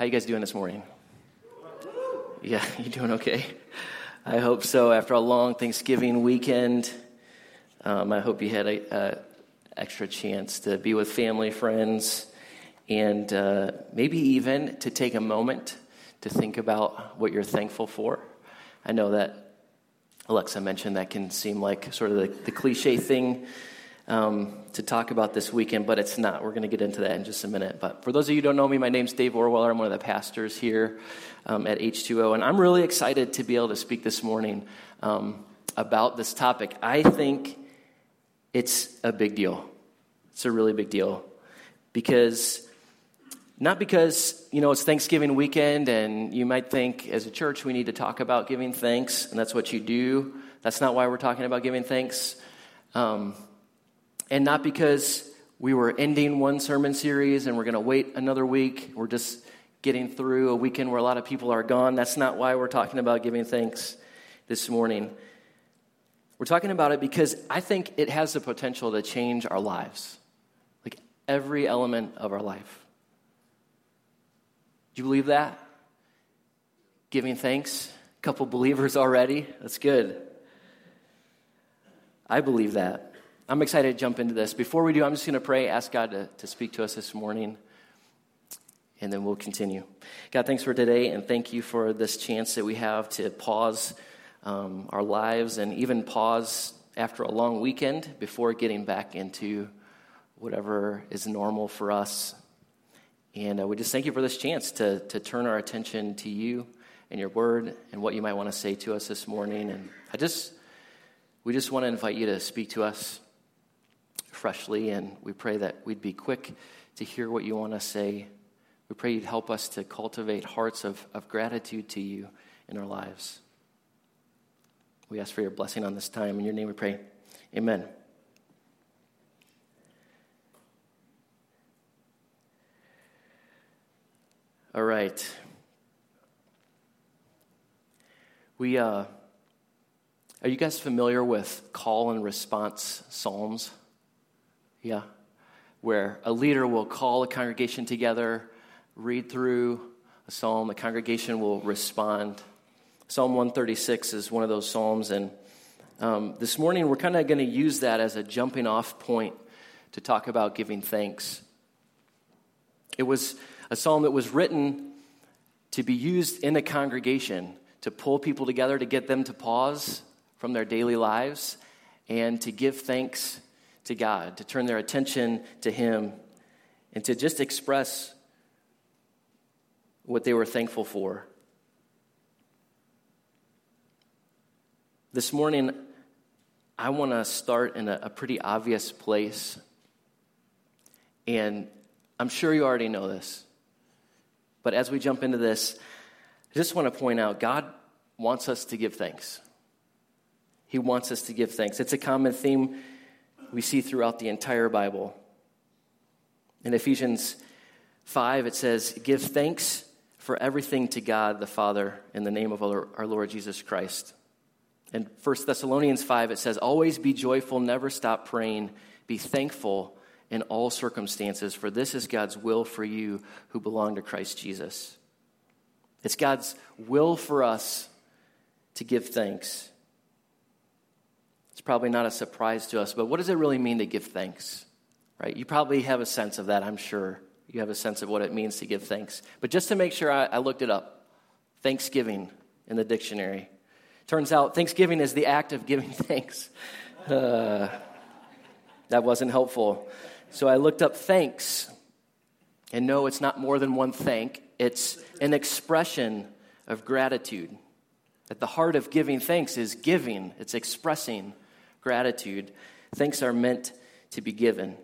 How you guys doing this morning? Yeah, you doing okay? I hope so. After a long Thanksgiving weekend, I hope you had a extra chance to be with family, friends, and maybe even to take a moment to think about what you're thankful for. I know that Alexa mentioned that can seem like sort of the cliche thing to talk about this weekend, but it's not. We're going to get into that in just a minute. But for those of you who don't know me, my name's Dave Orweller. I'm one of the pastors here at H2O, and I'm really excited to be able to speak this morning about this topic. I think it's a big deal. It's a really big deal not because, it's Thanksgiving weekend and you might think as a church we need to talk about giving thanks, and that's what you do. That's not why we're talking about giving thanks. And not because we were ending one sermon series and we're going to wait another week. We're just getting through a weekend where a lot of people are gone. That's not why we're talking about giving thanks this morning. We're talking about it because I think it has the potential to change our lives, like every element of our life. Do you believe that? Giving thanks? A couple believers already? That's good. I believe that. I'm excited to jump into this. Before we do, I'm just going to pray, ask God to speak to us this morning, and then we'll continue. God, thanks for today, and thank you for this chance that we have to pause our lives and even pause after a long weekend before getting back into whatever is normal for us. And we just thank you for this chance to turn our attention to you and your word and what you might want to say to us this morning. And we just want to invite you to speak to us freshly, and we pray that we'd be quick to hear what you want to say. We pray you'd help us to cultivate hearts of gratitude to you in our lives. We ask for your blessing on this time. In your name we pray. Amen. All right. Are you guys familiar with call and response psalms? Yeah. Where a leader will call a congregation together, read through a psalm, the congregation will respond. Psalm 136 is one of those psalms, and this morning we're kind of going to use that as a jumping off point to talk about giving thanks. It was a psalm that was written to be used in a congregation to pull people together, to get them to pause from their daily lives and to give thanks to God, to turn their attention to Him, and to just express what they were thankful for. This morning, I want to start in a pretty obvious place, and I'm sure you already know this, but as we jump into this, I just want to point out God wants us to give thanks. He wants us to give thanks. It's a common theme we see throughout the entire Bible. In Ephesians 5, it says, "Give thanks for everything to God the Father in the name of our Lord Jesus Christ." In 1 Thessalonians 5, it says, "Always be joyful, never stop praying, be thankful in all circumstances, for this is God's will for you who belong to Christ Jesus." It's God's will for us to give thanks. It's probably not a surprise to us, but what does it really mean to give thanks? Right? You probably have a sense of that, I'm sure. You have a sense of what it means to give thanks. But just to make sure, I looked it up. Thanksgiving in the dictionary. Turns out Thanksgiving is the act of giving thanks. That wasn't helpful. So I looked up thanks. And no, it's not more than one thank. It's an expression of gratitude. At the heart of giving thanks is giving. It's expressing gratitude. Thanks are meant to be given.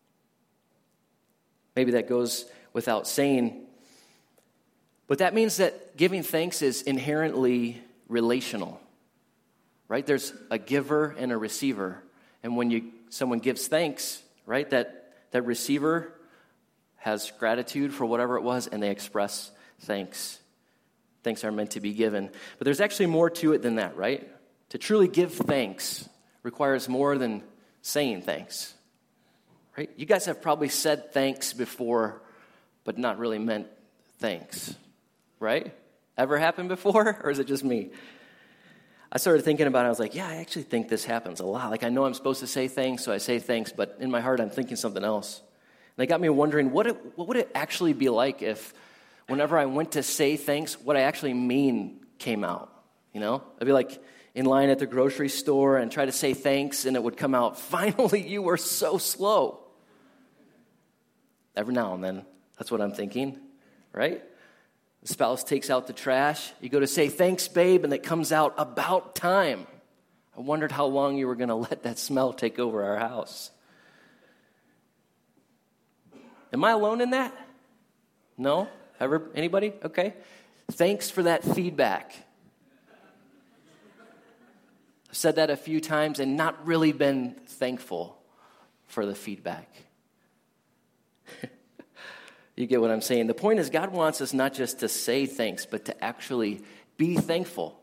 Maybe that goes without saying, but that means that giving thanks is inherently relational, right? There's a giver and a receiver, and when someone gives thanks, right, that receiver has gratitude for whatever it was, and they express thanks. Thanks are meant to be given. But there's actually more to it than that, right? To truly give thanks requires more than saying thanks, right? You guys have probably said thanks before, but not really meant thanks, right? Ever happened before, or is it just me? I started thinking about it. I was like, yeah, I actually think this happens a lot. Like, I know I'm supposed to say thanks, so I say thanks, but in my heart, I'm thinking something else. And it got me wondering, what would it actually be like if whenever I went to say thanks, what I actually mean came out, you know? I'd be like in line at the grocery store and try to say thanks, and it would come out, finally, you were so slow. Every now and then, that's what I'm thinking, right? The spouse takes out the trash. You go to say, thanks, babe, and it comes out, about time. I wondered how long you were going to let that smell take over our house. Am I alone in that? No? Ever? Anybody? Okay. Thanks for that feedback. I've said that a few times and not really been thankful for the feedback. You get what I'm saying? The point is, God wants us not just to say thanks, but to actually be thankful.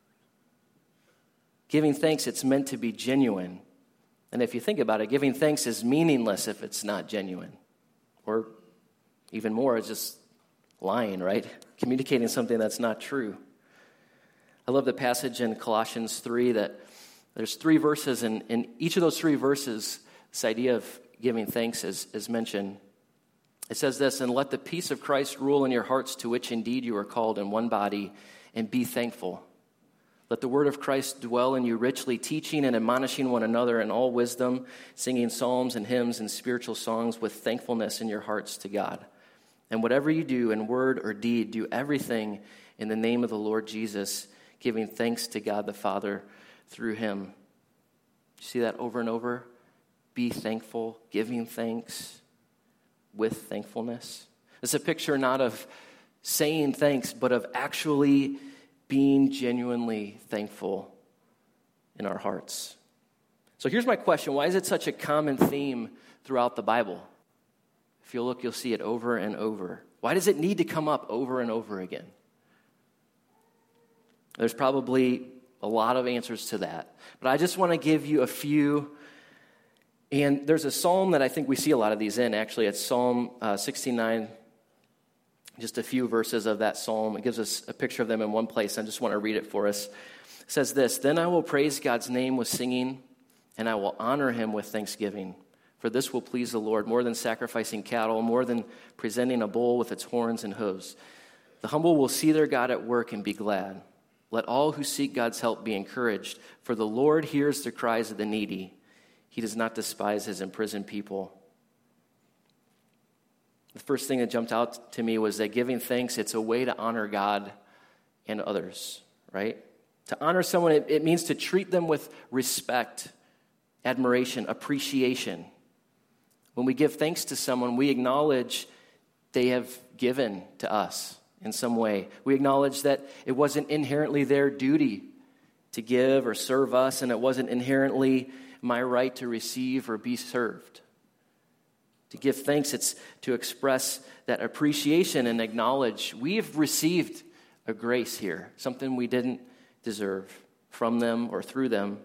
Giving thanks, it's meant to be genuine. And if you think about it, giving thanks is meaningless if it's not genuine. Or even more, it's just lying, right? Communicating something that's not true. I love the passage in Colossians 3 that there's 3 verses, and in each of those 3 verses, this idea of giving thanks is mentioned. It says this, and let the peace of Christ rule in your hearts, to which indeed you are called in one body, and be thankful. Let the word of Christ dwell in you richly, teaching and admonishing one another in all wisdom, singing psalms and hymns and spiritual songs with thankfulness in your hearts to God. And whatever you do in word or deed, do everything in the name of the Lord Jesus, giving thanks to God the Father through him. You see that over and over? Be thankful, giving thanks with thankfulness. It's a picture not of saying thanks, but of actually being genuinely thankful in our hearts. So here's my question. Why is it such a common theme throughout the Bible? If you look, you'll see it over and over. Why does it need to come up over and over again? There's probably a lot of answers to that. But I just want to give you a few. And there's a psalm that I think we see a lot of these in, actually. It's Psalm 69, just a few verses of that psalm. It gives us a picture of them in one place. I just want to read it for us. It says this, then I will praise God's name with singing, and I will honor him with thanksgiving. For this will please the Lord more than sacrificing cattle, more than presenting a bull with its horns and hooves. The humble will see their God at work and be glad. Let all who seek God's help be encouraged, for the Lord hears the cries of the needy. He does not despise his imprisoned people. The first thing that jumped out to me was that giving thanks, it's a way to honor God and others, right? To honor someone, it means to treat them with respect, admiration, appreciation. When we give thanks to someone, we acknowledge they have given to us in some way. We acknowledge that it wasn't inherently their duty to give or serve us, and it wasn't inherently my right to receive or be served. To give thanks, it's to express that appreciation and acknowledge we've received a grace here, something we didn't deserve from them or through them.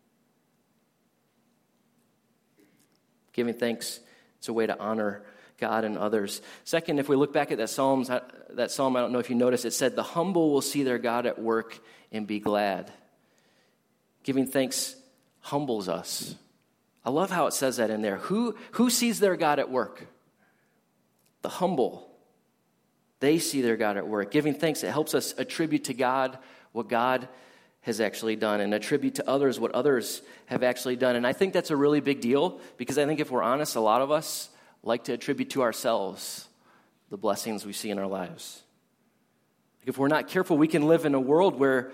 Giving thanks, it's a way to honor God and others. Second, if we look back at that psalm, I don't know if you noticed, it said, the humble will see their God at work and be glad. Giving thanks humbles us. I love how it says that in there. Who sees their God at work? The humble. They see their God at work. Giving thanks, it helps us attribute to God what God has actually done and attribute to others what others have actually done. And I think that's a really big deal because I think if we're honest, a lot of us like to attribute to ourselves the blessings we see in our lives. If we're not careful, we can live in a world where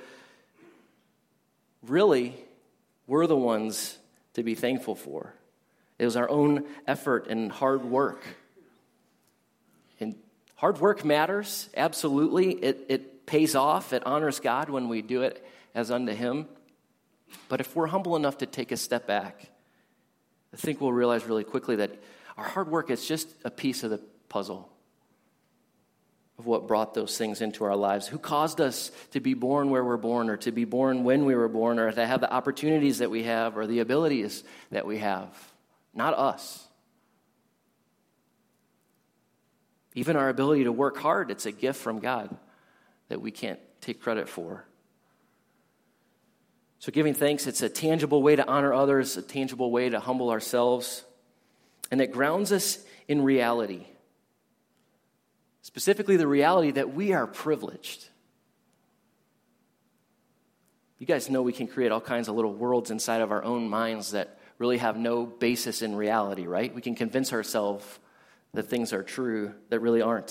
really we're the ones to be thankful for. It was our own effort and hard work. And hard work matters, absolutely. It pays off. It honors God when we do it as unto him. But if we're humble enough to take a step back, I think we'll realize really quickly that our hard work is just a piece of the puzzle of what brought those things into our lives. Who caused us to be born where we're born, or to be born when we were born, or to have the opportunities that we have, or the abilities that we have? Not us. Even our ability to work hard, it's a gift from God that we can't take credit for. So giving thanks, it's a tangible way to honor others, a tangible way to humble ourselves, and it grounds us in reality. Specifically, the reality that we are privileged. You guys know we can create all kinds of little worlds inside of our own minds that really have no basis in reality, right? We can convince ourselves that things are true that really aren't.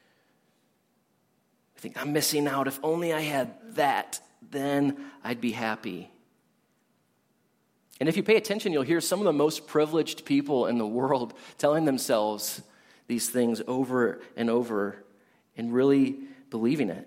I think, I'm missing out. If only I had that, then I'd be happy. And if you pay attention, you'll hear some of the most privileged people in the world telling themselves these things over and over and really believing it.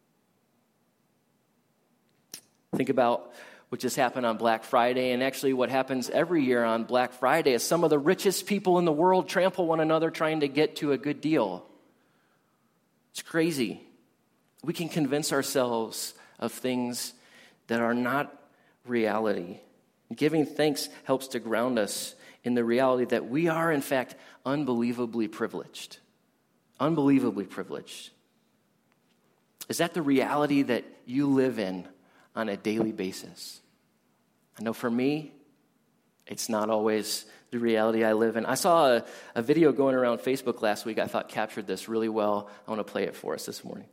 Think about what just happened on Black Friday, and actually what happens every year on Black Friday is some of the richest people in the world trample one another trying to get to a good deal. It's crazy. We can convince ourselves of things that are not reality. Giving thanks helps to ground us in the reality that we are, in fact, unbelievably privileged. Unbelievably privileged. Is that the reality that you live in on a daily basis? I know for me, it's not always the reality I live in. I saw a video going around Facebook last week I thought captured this really well. I want to play it for us this morning.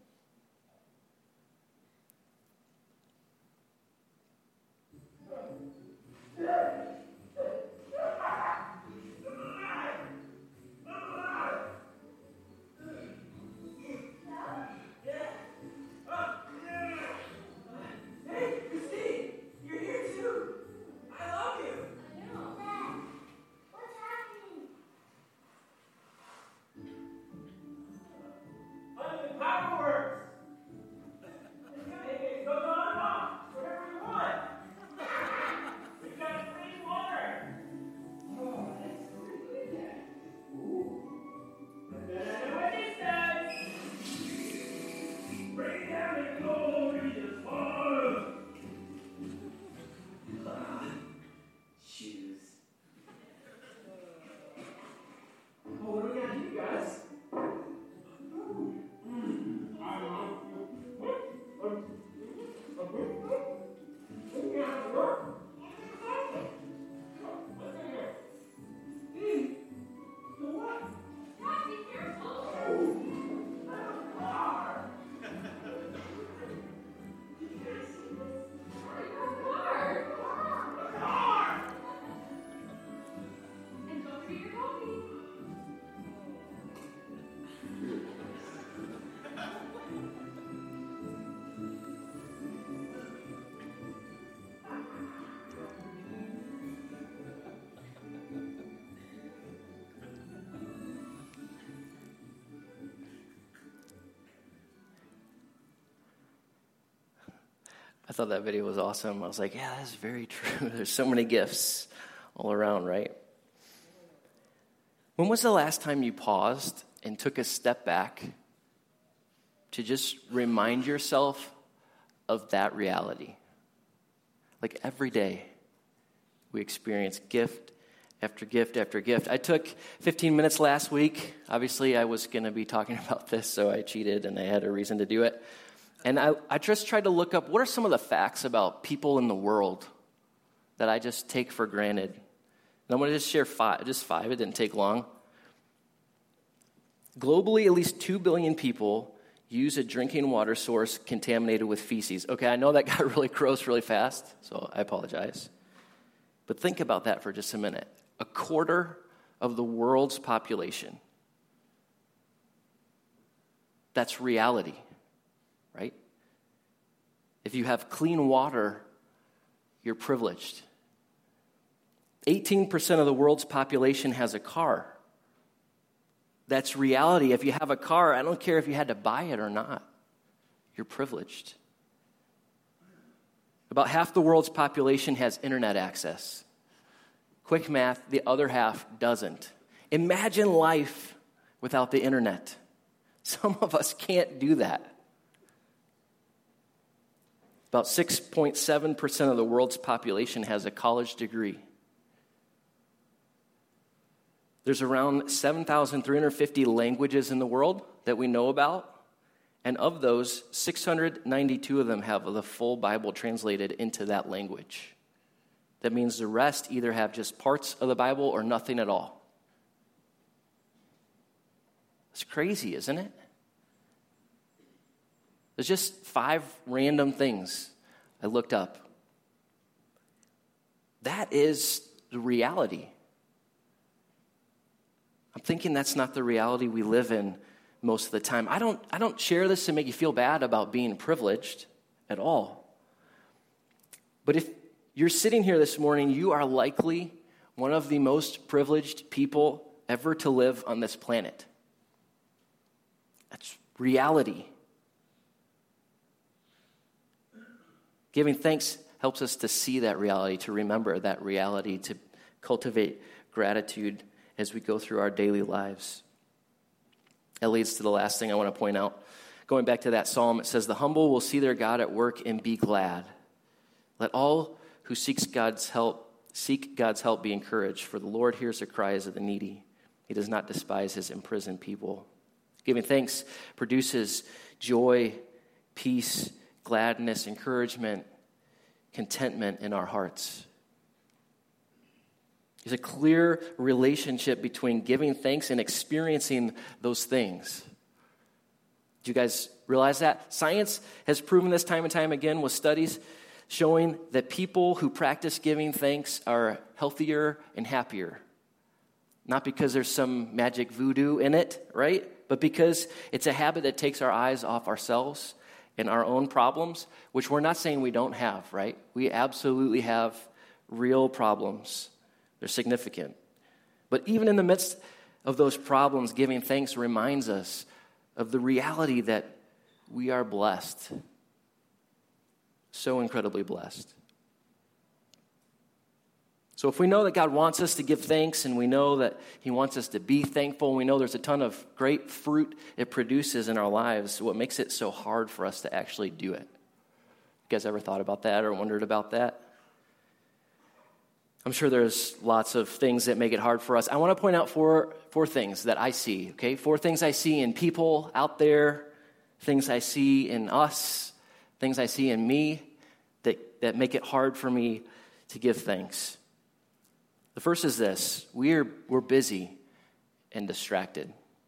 I thought that video was awesome. I was like, yeah, that's very true. There's so many gifts all around, right? When was the last time you paused and took a step back to just remind yourself of that reality? Like every day, we experience gift after gift after gift. I took 15 minutes last week. Obviously, I was going to be talking about this, so I cheated and I had a reason to do it. And I just tried to look up what are some of the facts about people in the world that I just take for granted. And I'm going to just share five. It didn't take long. Globally, at least 2 billion people use a drinking water source contaminated with feces. Okay, I know that got really gross really fast, so I apologize. But think about that for just a minute. 1/4 of the world's population. That's reality. Right? If you have clean water, you're privileged. 18% of the world's population has a car. That's reality. If you have a car, I don't care if you had to buy it or not. You're privileged. About half the world's population has internet access. Quick math, the other half doesn't. Imagine life without the internet. Some of us can't do that. About 6.7% of the world's population has a college degree. There's around 7,350 languages in the world that we know about. And of those, 692 of them have the full Bible translated into that language. That means the rest either have just parts of the Bible or nothing at all. It's crazy, isn't it? There's just 5 random things I looked up. That is the reality. I'm thinking that's not the reality we live in most of the time. I don't share this to make you feel bad about being privileged at all. But if you're sitting here this morning, you are likely one of the most privileged people ever to live on this planet. That's reality. Giving thanks helps us to see that reality, to remember that reality, to cultivate gratitude as we go through our daily lives. That leads to the last thing I want to point out. Going back to that psalm, it says, "The humble will see their God at work and be glad. Let all who seek God's help be encouraged, for the Lord hears the cries of the needy. He does not despise his imprisoned people." Giving thanks produces joy, peace, gladness, encouragement, contentment in our hearts. There's a clear relationship between giving thanks and experiencing those things. Do you guys realize that? Science has proven this time and time again with studies showing that people who practice giving thanks are healthier and happier. Not because there's some magic voodoo in it, right? But because it's a habit that takes our eyes off ourselves and our own problems, which we're not saying we don't have, right? We absolutely have real problems. They're significant. But even in the midst of those problems, giving thanks reminds us of the reality that we are blessed. So incredibly blessed. So if we know that God wants us to give thanks, and we know that he wants us to be thankful, and we know there's a ton of great fruit it produces in our lives, what makes it so hard for us to actually do it? You guys ever thought about that or wondered about that? I'm sure there's lots of things that make it hard for us. I want to point out four things that I see, okay? 4 things I see in people out there, things I see in us, things I see in me that make it hard for me to give thanks. The first is this: we're busy and distracted.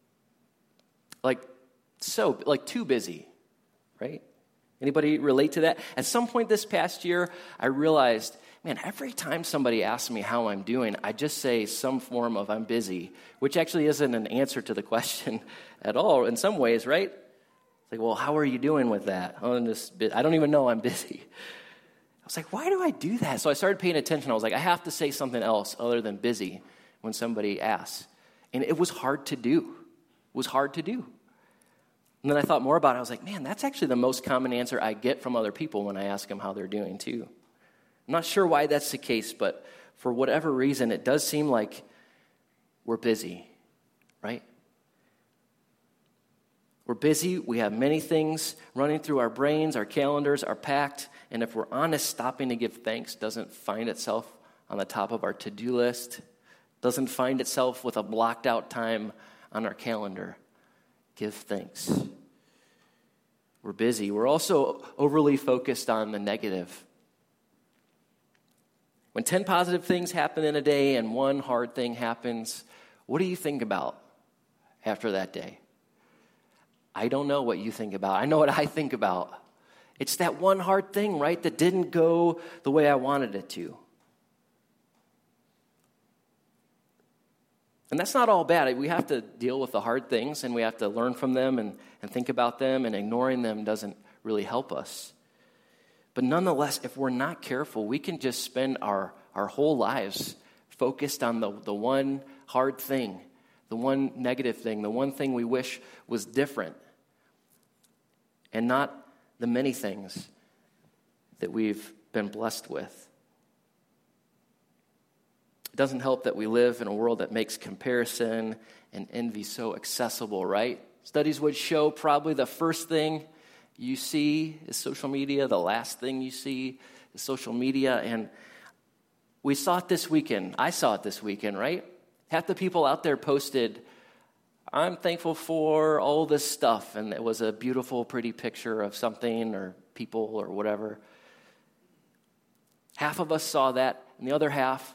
Too busy, right? Anybody relate to that? At some point this past year, I realized, man, every time somebody asks me how I'm doing, I just say some form of "I'm busy," which actually isn't an answer to the question at all in some ways, right? It's like, well, how are you doing with that? I don't even know I'm busy. I was like, why do I do that? So I started paying attention. I was like, I have to say something else other than busy when somebody asks. And it was hard to do. It was hard to do. And then I thought more about it. I was like, man, that's actually the most common answer I get from other people when I ask them how they're doing too. I'm not sure why that's the case, but for whatever reason, it does seem like we're busy, right? We're busy. We have many things running through our brains. Our calendars are packed. And if we're honest, stopping to give thanks doesn't find itself on the top of our to-do list, doesn't find itself with a blocked out time on our calendar. Give thanks. We're busy. We're also overly focused on the negative. When 10 positive things happen in a day and 1 hard thing happens, what do you think about after that day? I don't know what you think about. I know what I think about. It's that 1 hard thing, right, that didn't go the way I wanted it to. And that's not all bad. We have to deal with the hard things, and we have to learn from them and think about them, and ignoring them doesn't really help us. But nonetheless, if we're not careful, we can just spend our whole lives focused on the one hard thing, the one negative thing, the one thing we wish was different, and not the many things that we've been blessed with. It doesn't help that we live in a world that makes comparison and envy so accessible, right? Studies would show probably the first thing you see is social media. The last thing you see is social media. And we saw it this weekend. I saw it this weekend, right? Half the people out there posted, I'm thankful for all this stuff, and it was a beautiful, pretty picture of something or people or whatever. Half of us saw that, and the other half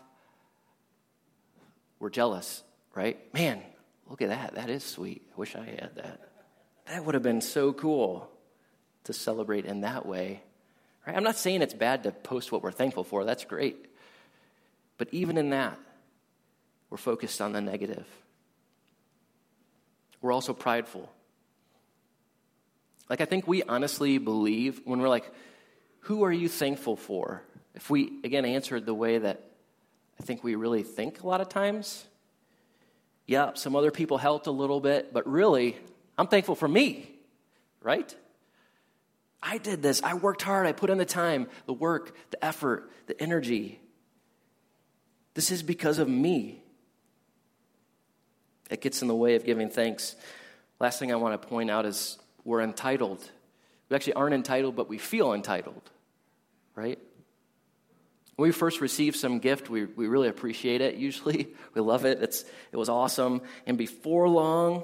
were jealous, right? Man, look at that. That is sweet. I wish I had that. That would have been so cool to celebrate in that way. Right? I'm not saying it's bad to post what we're thankful for. That's great. But even in that, we're focused on the negative. We're also prideful. Like, I think we honestly believe when we're like, who are you thankful for? If we, again, answered the way that I think we really think a lot of times, yeah, some other people helped a little bit, but really, I'm thankful for me, right? I did this. I worked hard. I put in the time, the work, the effort, the energy. This is because of me. It gets in the way of giving thanks. Last thing I want to point out is we're entitled. We actually aren't entitled, but we feel entitled, right? When we first receive some gift, we really appreciate it, usually. We love it. It was awesome. And before long,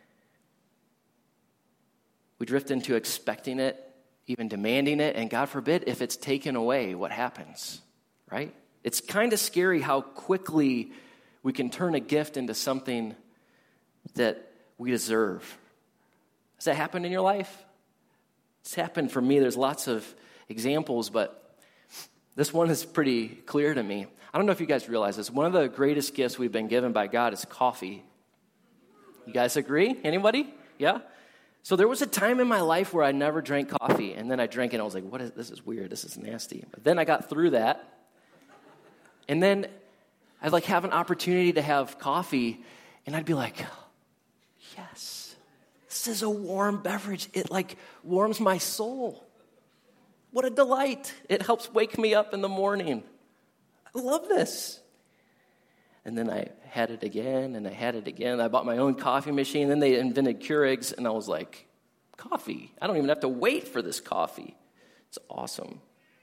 we drift into expecting it, even demanding it, and God forbid, if it's taken away, what happens, right? It's kind of scary how quickly we can turn a gift into something that we deserve. Has that happened in your life? It's happened for me. There's lots of examples, but this one is pretty clear to me. I don't know if you guys realize this. One of the greatest gifts we've been given by God is coffee. You guys agree? Anybody? Yeah? So there was a time in my life where I never drank coffee, and then I drank it, and I was like, this is weird. This is nasty. But then I got through that, and then I'd have an opportunity to have coffee, and I'd be like, yes, this is a warm beverage. It warms my soul. What a delight. It helps wake me up in the morning. I love this. And then I had it again, and I had it again. I bought my own coffee machine. Then they invented Keurigs, and I was like, coffee. I don't even have to wait for this coffee. It's awesome.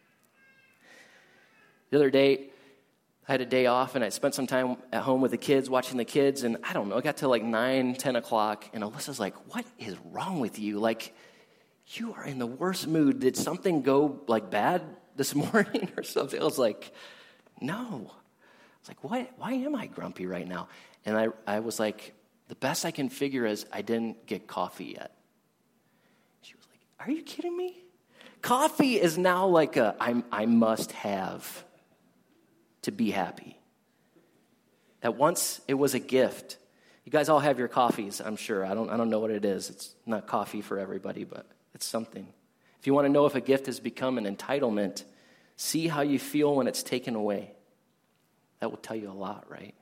The other day, I had a day off, and I spent some time at home with the kids, watching the kids, and I don't know, it got to 9, 10 o'clock, and Alyssa's like, what is wrong with you? You are in the worst mood. Did something go bad this morning or something? I was like, no. I was like, why am I grumpy right now? And I was like, the best I can figure is I didn't get coffee yet. She was like, are you kidding me? Coffee is now I must have to be happy. At once it was a gift. You guys all have your coffees, I'm sure. I don't know what it is. It's not coffee for everybody, but it's something. If you want to know if a gift has become an entitlement, see how you feel when it's taken away. That will tell you a lot, right?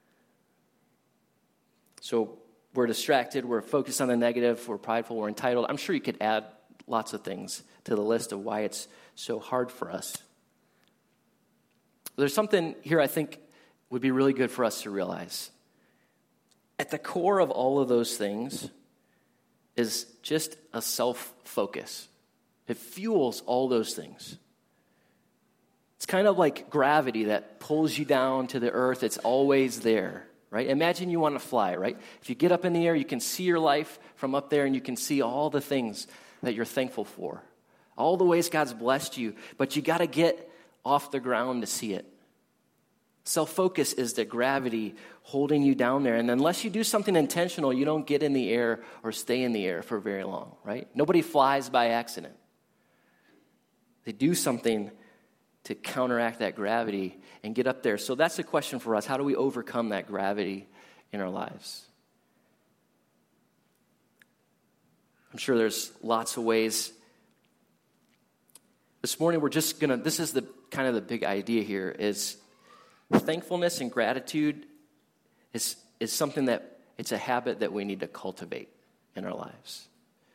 So we're distracted, we're focused on the negative, we're prideful, we're entitled. I'm sure you could add lots of things to the list of why it's so hard for us. There's something here I think would be really good for us to realize. At the core of all of those things is just a self-focus. It fuels all those things. It's kind of like gravity that pulls you down to the earth. It's always there, right? Imagine you want to fly, right? If you get up in the air, you can see your life from up there, and you can see all the things that you're thankful for, all the ways God's blessed you, but you got to get off the ground to see it. Self-focus is the gravity holding you down there. And unless you do something intentional, you don't get in the air or stay in the air for very long, right? Nobody flies by accident. They do something to counteract that gravity and get up there. So that's the question for us. How do we overcome that gravity in our lives? I'm sure there's lots of ways. This morning we're just going to, this is the kind of the big idea here, is thankfulness and gratitude is something that, it's a habit that we need to cultivate in our lives.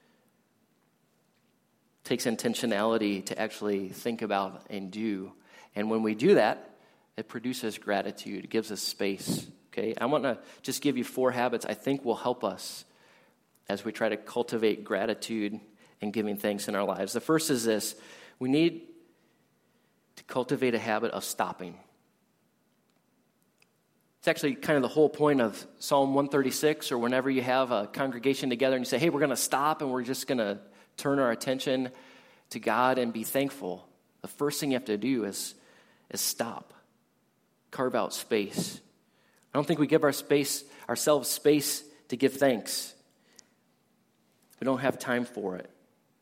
It takes intentionality to actually think about and do. And when we do that, it produces gratitude. It gives us space. Okay, I want to just give you 4 habits I think will help us as we try to cultivate gratitude and giving thanks in our lives. The first is this: we need to cultivate a habit of stopping. It's actually kind of the whole point of Psalm 136, or whenever you have a congregation together and you say, hey, we're going to stop and we're just going to turn our attention to God and be thankful. The first thing you have to do is stop. Carve out space. I don't think we give ourselves space to give thanks. We don't have time for it.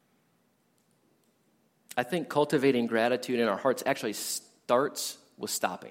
I think cultivating gratitude in our hearts actually starts with stopping.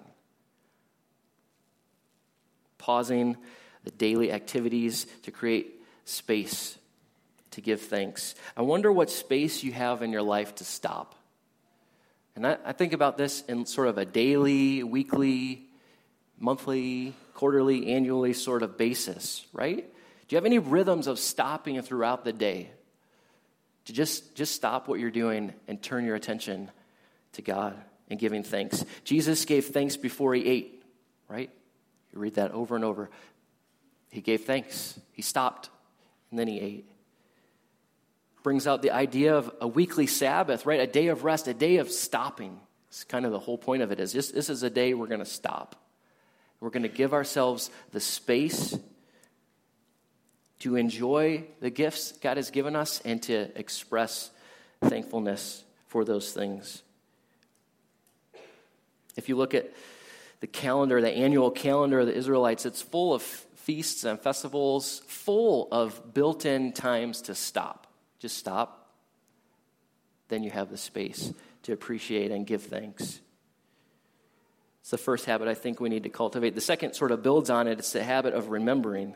Pausing the daily activities to create space to give thanks. I wonder what space you have in your life to stop. And I think about this in sort of a daily, weekly, monthly, quarterly, annually sort of basis, right? Do you have any rhythms of stopping throughout the day? To just stop what you're doing and turn your attention to God and giving thanks. Jesus gave thanks before he ate, right? You read that over and over. He gave thanks. He stopped, and then he ate. Brings out the idea of a weekly Sabbath, right? A day of rest, a day of stopping. It's kind of the whole point of it is this is a day we're going to stop. We're going to give ourselves the space to enjoy the gifts God has given us and to express thankfulness for those things. If you look at the calendar, the annual calendar of the Israelites, it's full of feasts and festivals, full of built-in times to stop. Just stop. Then you have the space to appreciate and give thanks. It's the first habit I think we need to cultivate. The second sort of builds on it. It's the habit of remembering.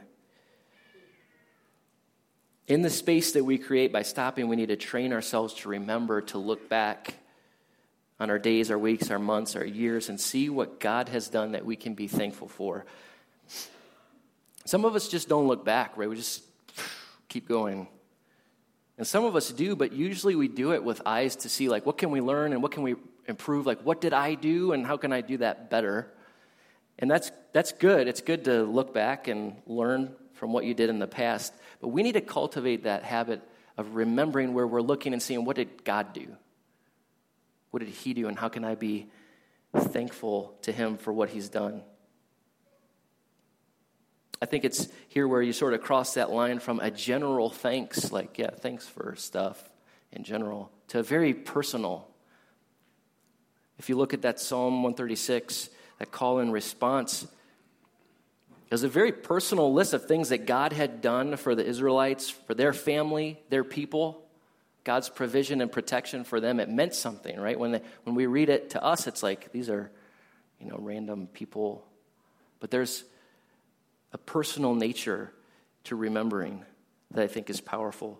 In the space that we create by stopping, we need to train ourselves to remember, to look back on our days, our weeks, our months, our years, and see what God has done that we can be thankful for. Some of us just don't look back, right? We just keep going. And some of us do, but usually we do it with eyes to see, like, what can we learn and what can we improve? Like, what did I do and how can I do that better? And that's good. It's good to look back and learn from what you did in the past. But we need to cultivate that habit of remembering where we're looking and seeing, what did God do? What did he do, and how can I be thankful to him for what he's done? I think it's here where you sort of cross that line from a general thanks, like, yeah, thanks for stuff in general, to a very personal. If you look at that Psalm 136, that call and response, there's a very personal list of things that God had done for the Israelites, for their family, their people. God's provision and protection for them, it meant something, right? When we read it to us, it's like these are, random people. But there's a personal nature to remembering that I think is powerful.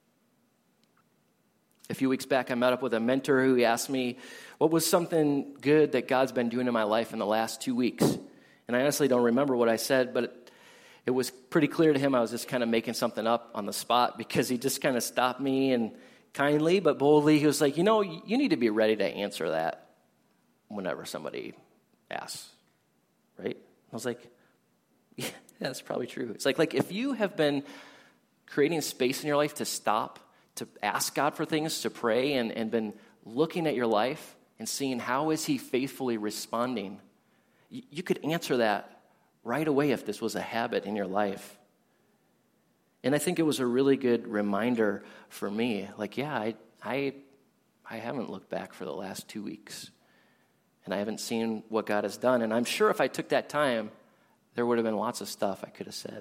A few weeks back, I met up with a mentor who asked me, what was something good that God's been doing in my life in the last 2 weeks? And I honestly don't remember what I said, but it was pretty clear to him I was just kind of making something up on the spot, because he just kind of stopped me and kindly but boldly, he was like, you need to be ready to answer that whenever somebody asks, right? I was like, yeah, that's probably true. It's like if you have been creating space in your life to stop, to ask God for things, to pray, and been looking at your life and seeing how is he faithfully responding, you could answer that right away if this was a habit in your life. And I think it was a really good reminder for me. Like, yeah, I haven't looked back for the last 2 weeks. And I haven't seen what God has done. And I'm sure if I took that time, there would have been lots of stuff I could have said.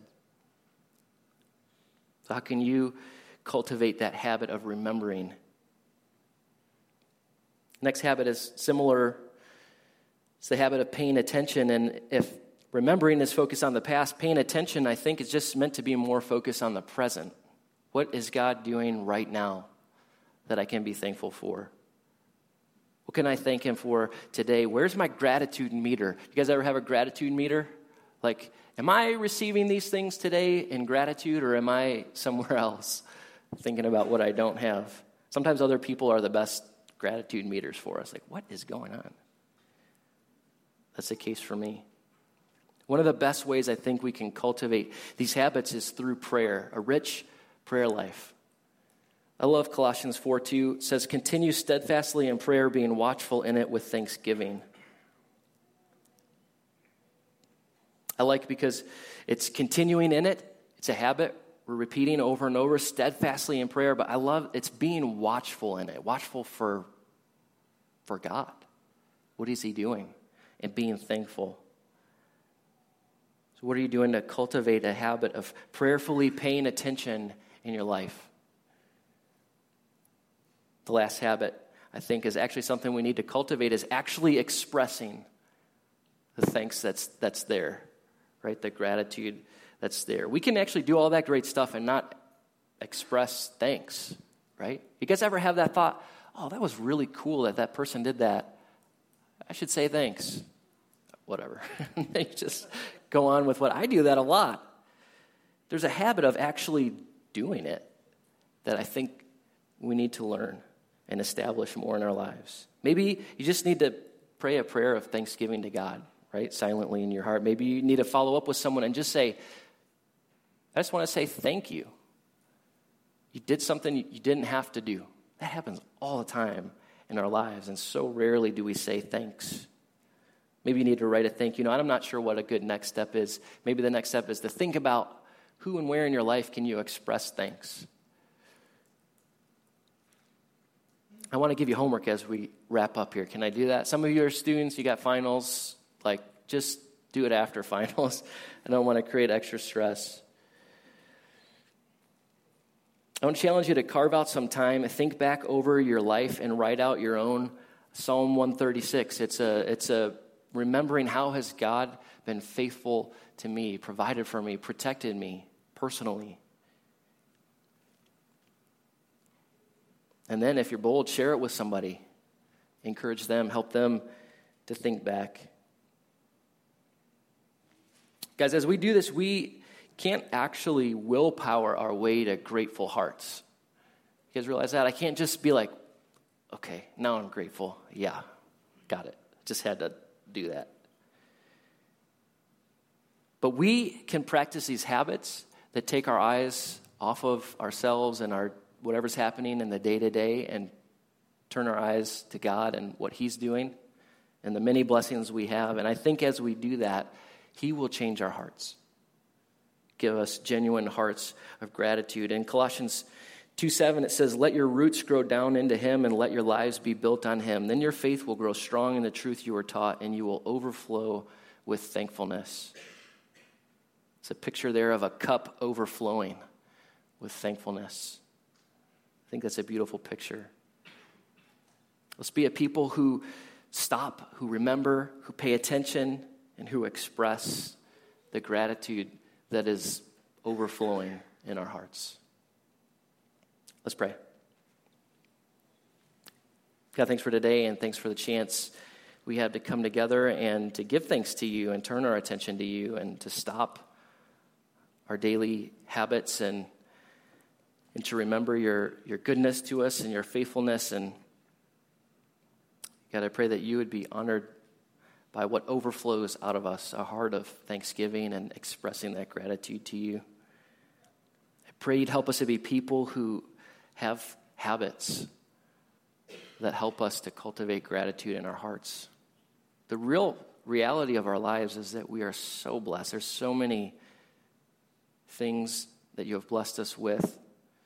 So how can you cultivate that habit of remembering? Next habit is similar. It's the habit of paying attention. And if remembering is focused on the past, paying attention, I think, is just meant to be more focused on the present. What is God doing right now that I can be thankful for? What can I thank him for today? Where's my gratitude meter? You guys ever have a gratitude meter? Like, am I receiving these things today in gratitude, or am I somewhere else thinking about what I don't have? Sometimes other people are the best gratitude meters for us. Like, what is going on? That's the case for me. One of the best ways I think we can cultivate these habits is through prayer, a rich prayer life. I love Colossians 4:2. It says, continue steadfastly in prayer, being watchful in it with thanksgiving. I like because it's continuing in it. It's a habit. We're repeating over and over steadfastly in prayer, but I love it's being watchful in it, watchful for God. What is he doing? And being thankful. So what are you doing to cultivate a habit of prayerfully paying attention in your life? The last habit, I think, is actually something we need to cultivate, is actually expressing the thanks that's there, right? The gratitude that's there. We can actually do all that great stuff and not express thanks, right? You guys ever have that thought, oh, that was really cool that person did that. I should say thanks. Whatever. They just go on with what I do that a lot. There's a habit of actually doing it that I think we need to learn and establish more in our lives. Maybe you just need to pray a prayer of thanksgiving to God, right? Silently in your heart. Maybe you need to follow up with someone and just say, I just want to say thank you. You did something you didn't have to do. That happens all the time in our lives, and so rarely do we say thanks. Maybe you need to write a thank you note. I'm not sure what a good next step is. Maybe the next step is to think about who and where in your life can you express thanks. I want to give you homework as we wrap up here. Can I do that? Some of you are students, you got finals. Just do it after finals. I don't want to create extra stress. I want to challenge you to carve out some time and think back over your life and write out your own Psalm 136. It's a remembering how has God been faithful to me, provided for me, protected me personally. And then if you're bold, share it with somebody. Encourage them, help them to think back. Guys, as we do this, we can't actually willpower our way to grateful hearts. You guys realize that? I can't just be like, okay, now I'm grateful. Yeah, got it. Just had to do that. But we can practice these habits that take our eyes off of ourselves and our whatever's happening in the day-to-day and turn our eyes to God and what he's doing and the many blessings we have. And I think as we do that, he will change our hearts, give us genuine hearts of gratitude. In Colossians 2:7, it says, let your roots grow down into him and let your lives be built on him. Then your faith will grow strong in the truth you were taught and you will overflow with thankfulness. It's a picture there of a cup overflowing with thankfulness. I think that's a beautiful picture. Let's be a people who stop, who remember, who pay attention, and who express the gratitude that is overflowing in our hearts. Let's pray. God, thanks for today, and thanks for the chance we have to come together and to give thanks to you and turn our attention to you and to stop our daily habits and to remember your goodness to us and your faithfulness. And God, I pray that you would be honored by what overflows out of us, a heart of thanksgiving and expressing that gratitude to you. I pray you'd help us to be people who have habits that help us to cultivate gratitude in our hearts. The real reality of our lives is that we are so blessed. There's so many things that you have blessed us with.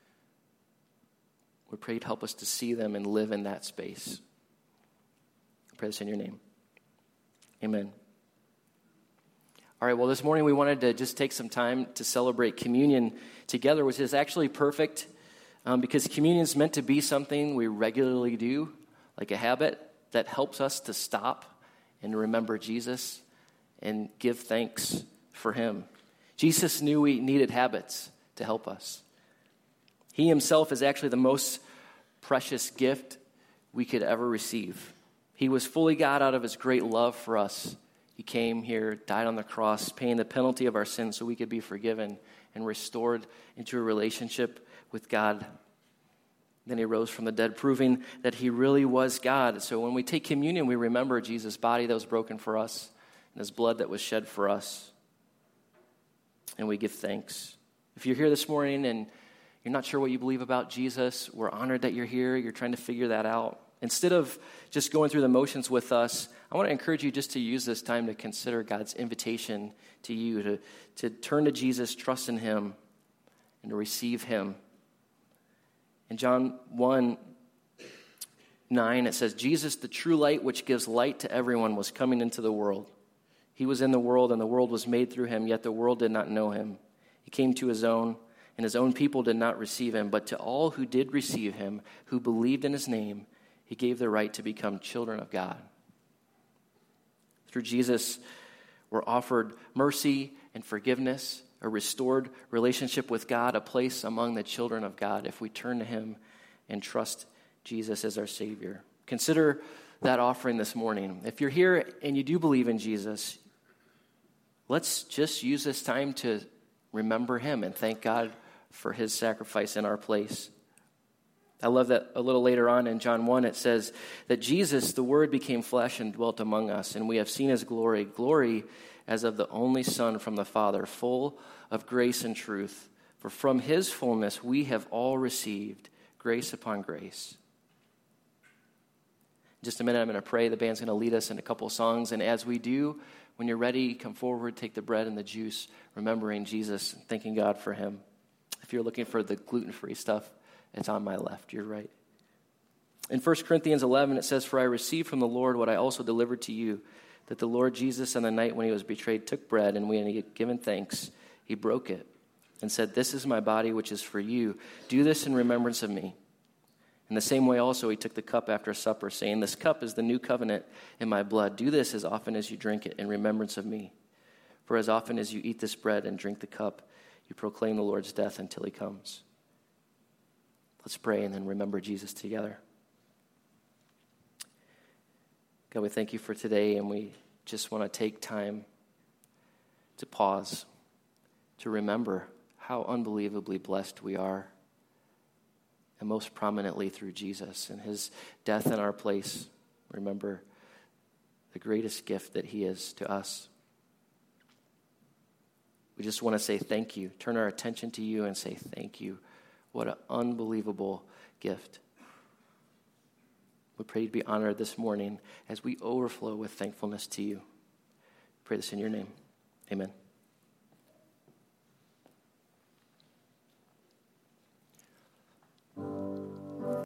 We pray you'd help us to see them and live in that space. I pray this in your name. Amen. All right, well, this morning we wanted to just take some time to celebrate communion together, which is actually perfect because communion is meant to be something we regularly do, like a habit that helps us to stop and remember Jesus and give thanks for him. Jesus knew we needed habits to help us. He himself is actually the most precious gift we could ever receive. He was fully God out of his great love for us. He came here, died on the cross, paying the penalty of our sins so we could be forgiven and restored into a relationship with God. Then he rose from the dead, proving that he really was God. So when we take communion, we remember Jesus' body that was broken for us and his blood that was shed for us. And we give thanks. If you're here this morning and you're not sure what you believe about Jesus, we're honored that you're here. You're trying to figure that out. Instead of just going through the motions with us, I want to encourage you just to use this time to consider God's invitation to you to turn to Jesus, trust in him, and to receive him. In John 1:9, it says, Jesus, the true light which gives light to everyone, was coming into the world. He was in the world, and the world was made through him, yet the world did not know him. He came to his own, and his own people did not receive him. But to all who did receive him, who believed in his name, he gave the right to become children of God. Through Jesus, we're offered mercy and forgiveness, a restored relationship with God, a place among the children of God if we turn to him and trust Jesus as our Savior. Consider that offering this morning. If you're here and you do believe in Jesus, let's just use this time to remember him and thank God for his sacrifice in our place. I love that a little later on in John 1, it says that Jesus, the Word, became flesh and dwelt among us, and we have seen his glory, glory as of the only Son from the Father, full of grace and truth. For from his fullness we have all received grace upon grace. In just a minute, I'm going to pray. The band's going to lead us in a couple of songs, and as we do, when you're ready, come forward, take the bread and the juice, remembering Jesus and thanking God for him. If you're looking for the gluten-free stuff, it's on my left, you're right. In 1 Corinthians 11, it says, For I received from the Lord what I also delivered to you, that the Lord Jesus on the night when he was betrayed took bread, and when he had given thanks, he broke it and said, This is my body which is for you. Do this in remembrance of me. In the same way also he took the cup after supper, saying, This cup is the new covenant in my blood. Do this as often as you drink it in remembrance of me. For as often as you eat this bread and drink the cup, you proclaim the Lord's death until he comes. Let's pray and then remember Jesus together. God, we thank you for today, and we just want to take time to pause, to remember how unbelievably blessed we are, and most prominently through Jesus and his death in our place. Remember the greatest gift that he is to us. We just want to say thank you, turn our attention to you and say thank you. What an unbelievable gift. We pray to be honored this morning as we overflow with thankfulness to you. Pray this in your name. Amen.